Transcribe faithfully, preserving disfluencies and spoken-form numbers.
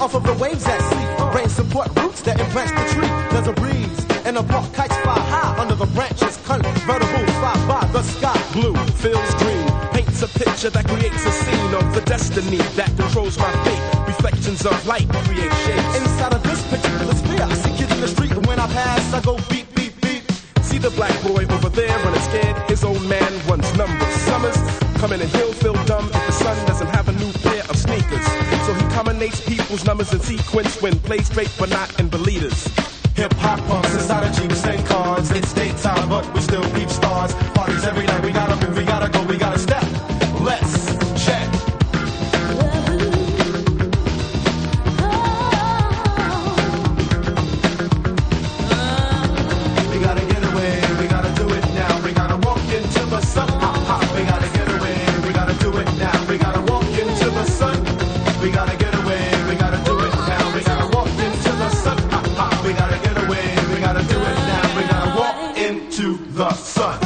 off of the waves at sea. Rain support roots that embranch the tree. There's a breeze and a block kites fly high under the branches. Convertibles fly by the sky. Blue feels green, paints a picture that creates a scene of the destiny that controls my fate. Reflections of light create shapes. Inside of this particular sphere, I see kids in the street, and when I pass, I go beep, beep, beep. See the black boy over there running scared. His old man runs numbers. Summers coming and he'll feel dumb if the son doesn't have a new pair of sneakers. So he combinates people's numbers in sequence when plays straight but not in the leaders. Hip hop punks inside of jeeps and cars. It's daytime, but we still peep stars. Parties every night. We gotta move, we gotta go, we gotta step. Let's check. We gotta get away, we gotta do it now. We gotta walk into the sun. Hop, hop. We gotta get away, we gotta do it now. We gotta walk into the sun. We gotta get away, we gotta do it now. We gotta walk into the sun. Hop, hop. We gotta get away, we gotta do it now. We gotta walk into the sun.